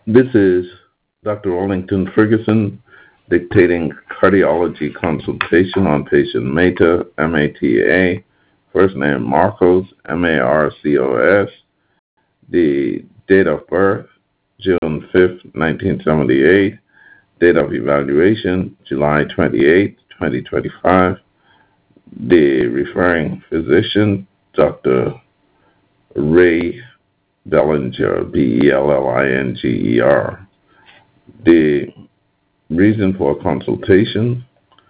This is Dr. Wellington Ferguson dictating cardiology consultation on patient Mata, M-A-T-A, first name Marcos, M-A-R-C-O-S, the date of birth, June 5th, 1978, date of evaluation, July 28th, 2025, the referring physician, Dr. Ray Bellinger, Bellinger. The reason for consultation: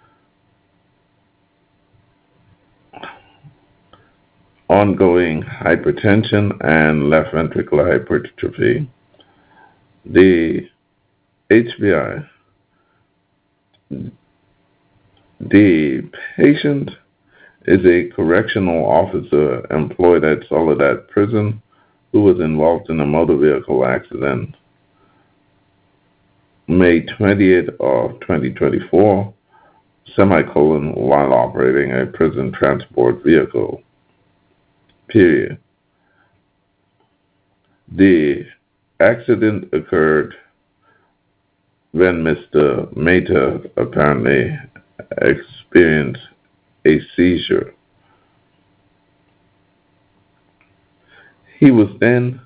ongoing hypertension and left ventricular hypertrophy. The HBI. The patient is a correctional officer employed at Soledad Prison who was involved in a motor vehicle accident May 20th of 2024, while operating a prison transport vehicle, period. The accident occurred when Mr. Mata apparently experienced a seizure. He was then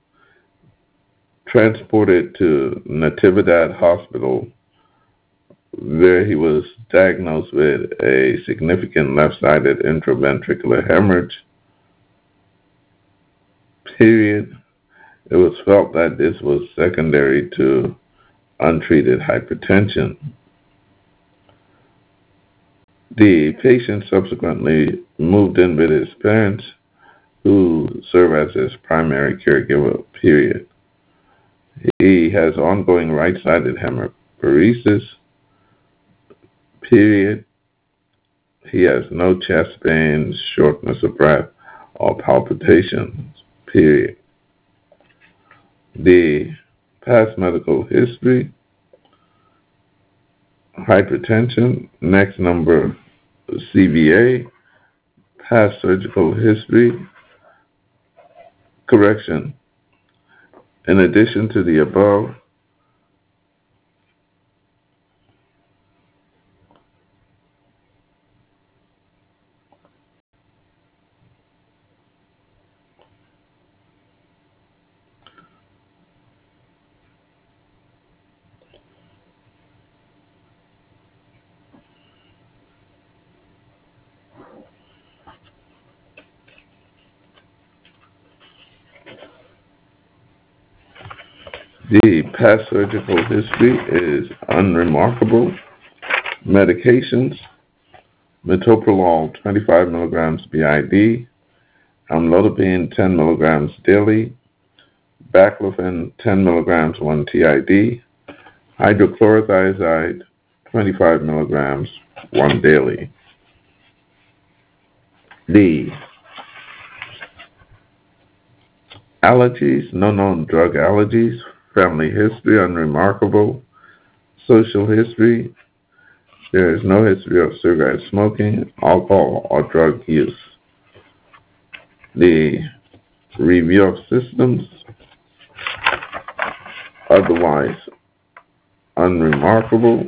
transported to Natividad Hospital, where he was diagnosed with a significant left-sided intraventricular hemorrhage, period. It was felt that this was secondary to untreated hypertension. The patient subsequently moved in with his parents, who serve as his primary caregiver, period. He has ongoing right-sided hemiparesis, period. He has no chest pains, shortness of breath, or palpitations, period. The past medical history: hypertension, next number CVA, past surgical history, correction. In addition to the above, the past surgical history is unremarkable. Medications: metoprolol 25 milligrams BID, amlodipine 10 milligrams daily, baclofen 10 milligrams 1 TID, hydrochlorothiazide 25 milligrams 1 daily. The allergies: no known drug allergies. Family history: unremarkable. Social history: there is no history of cigarette smoking, alcohol, or drug use. The review of systems: otherwise unremarkable.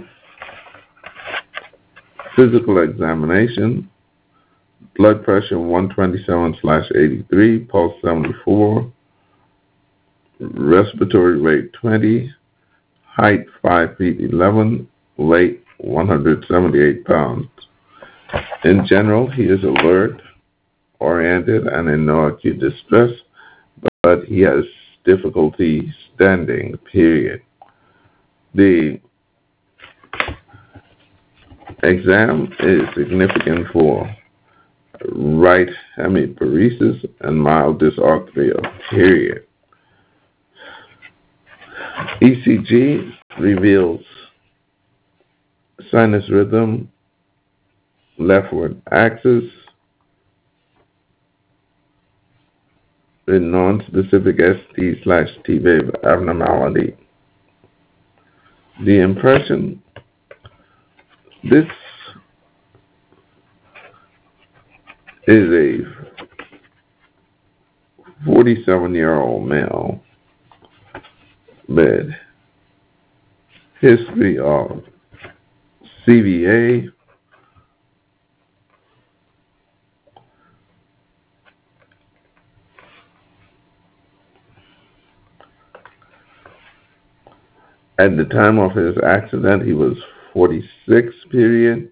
Physical examination: blood pressure 127/83, pulse 74, respiratory rate 20, height 5 feet 11, weight 178 pounds. In general, he is alert, oriented, and in no acute distress, but he has difficulty standing, period. The exam is significant for right hemiparesis and mild dysarthria, period. ECG reveals sinus rhythm, leftward axis, with non-specific ST/T-wave abnormality. The impression: this is a 47-year-old male with history of CVA, at the time of his accident, he was 46, period.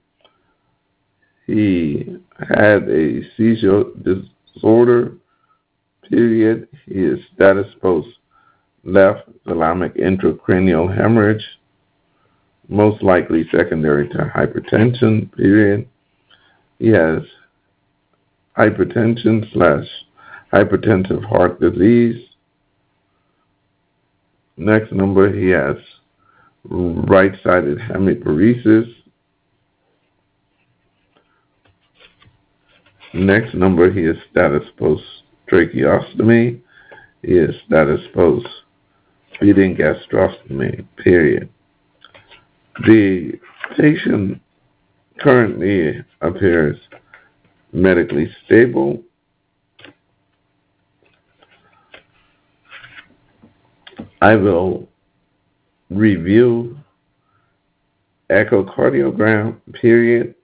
He had a seizure disorder, period. He is status post left thalamic intracranial hemorrhage, most likely secondary to hypertension, period. He has hypertension / hypertensive heart disease. Next number, he has right-sided hemiparesis. Next number, he is status post tracheostomy. He is status post feeding gastrostomy, period. The patient currently appears medically stable. I will review echocardiogram, period.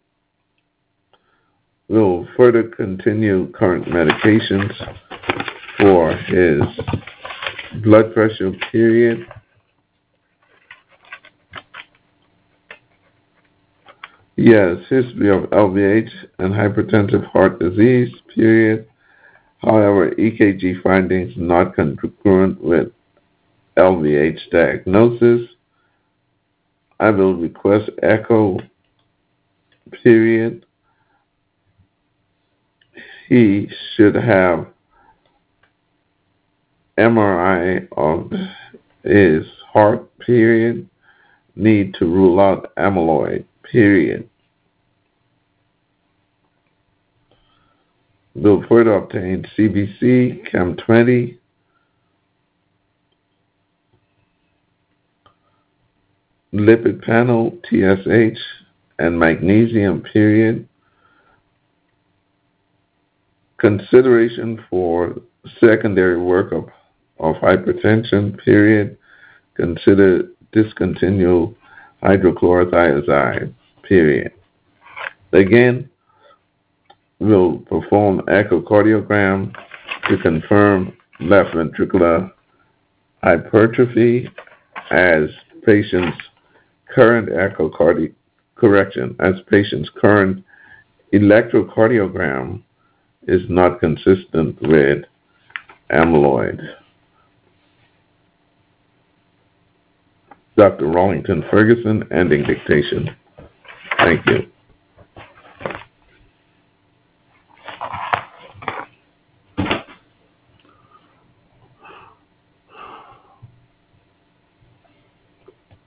We'll further continue current medications for his blood pressure, period. He has history of LVH and hypertensive heart disease, period. However, EKG findings not congruent with LVH diagnosis. I will request echo, period. He should have MRI of his heart, period. Need to rule out amyloid, period. Will further obtain CBC, CAM20, lipid panel, TSH, and magnesium, period. Consideration for secondary workup of hypertension, period. Consider discontinue hydrochlorothiazide, period. Again, we'll perform echocardiogram to confirm left ventricular hypertrophy as patient's current electrocardiogram is not consistent with amyloid. Dr. Rawlington Ferguson, ending dictation. Thank you.